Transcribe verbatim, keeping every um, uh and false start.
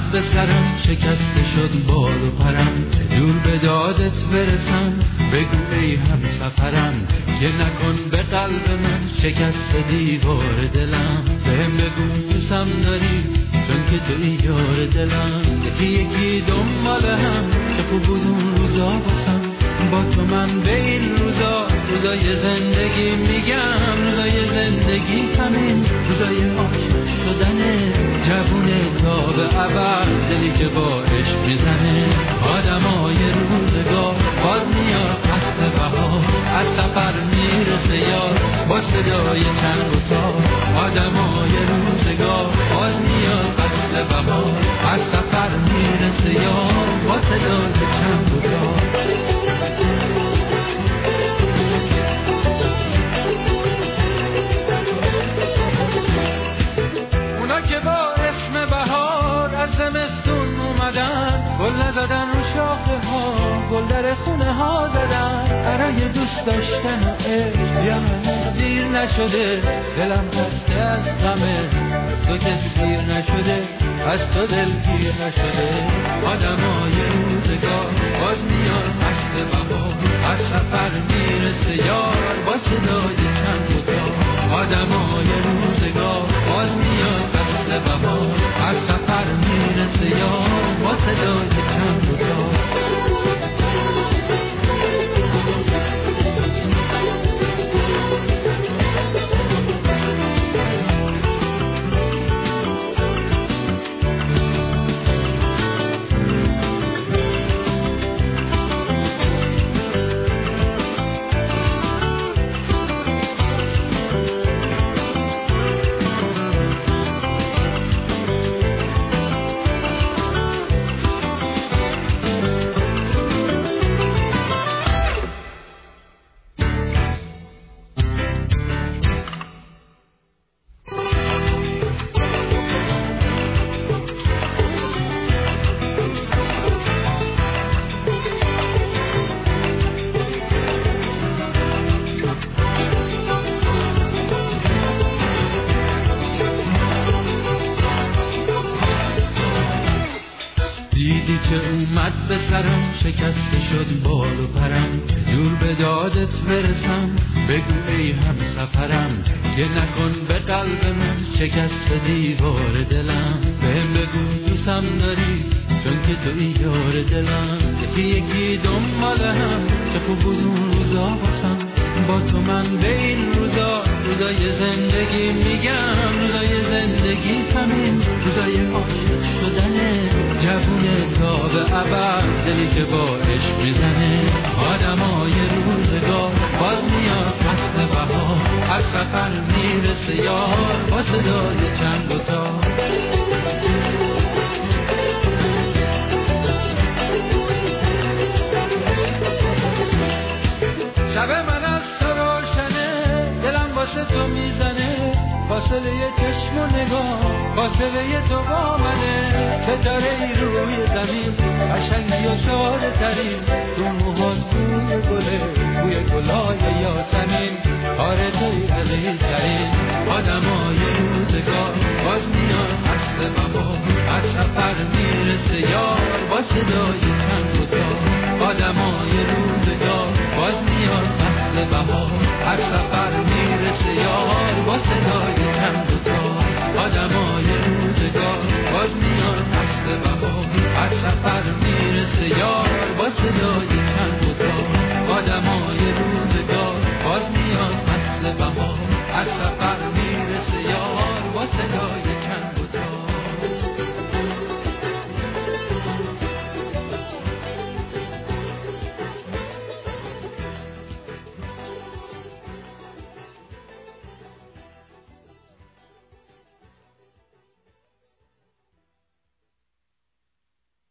به سرم شکسته شد بال و پرم، جور به دادت برسم بگو ای هم سفرم، که نکن به قلب من شکست دیوار دلم. بهم بگو دوستم داری چون که توی یار دلم، یکی یکی دنبال هم که خوب بود اون روزا باسم. با تو من به این روزا، روزای زندگی میگم، روزای زندگی همین روزای عاشق شدنه، جوونه تا به ابد دلی که با عشق میزنه. آدمای روزگار باز میاد فصل بهار، از سفر میرسه یار با صدای چنگ و تار. آدمای روزگار باز میاد فصل بهار، از سفر میرسه یار با صدای چنگ و تار. که با اسم بهار از زمستون اومدن، گل نزدن رو شاخه ها، گل در خونه ها زدن. برای دوست داشتن و عشق یا من دیر نشده، دلم خسته از غمه، از تو که سیر نشده، از تو دل گیر نشده. آدمای روزگار باز میاد فصل بهار، از سفر میرسه یار با صدای چنگ و تار. آدمای روزگار باز میاد فصل بهار، از سفر میرسه یار با صدای چنگ و تار. که اومد به سرم شکسته شد بال و پرم، جور به دادت برسم بگو ای هم سفرم، که نکن به قلب من شکست دیوار دلم. بهم بگو دوستم داری چون که توی یار دلم، یکی یکی دنبال هم که خوب بود اون روزا باسم. با تو من به این روزا، روزای زندگی میگم، روزای زندگی همین روزای عاشق شدنه، جوونه تا به ابد دلی که با عشق میزنه. آدمای روزگار باز میاد فصل بهار، از سفر میرسه یار با صدای چنگ و تار. شب من از تو روشنه، دلم واسه تو میزنه، فاصله چشم و نگاه، فاصله تو با منه. ستاره ای روی زمین، قشنگی و ساده ترین، تو موهات بوی گله، بوی گلای یاسمین. آره توی عزیز ترین. آدمای روزگار باز میان فصل بهار، از سفر میرسه یار با صدای چنگ و تار. آدمای روزگار باز میان فصل بهار، از سفر میرسه یار با صدای چنگ و تار. آدمای روزگار باز میان فصل بهار، از سفر میرسه یار با صدای چنگ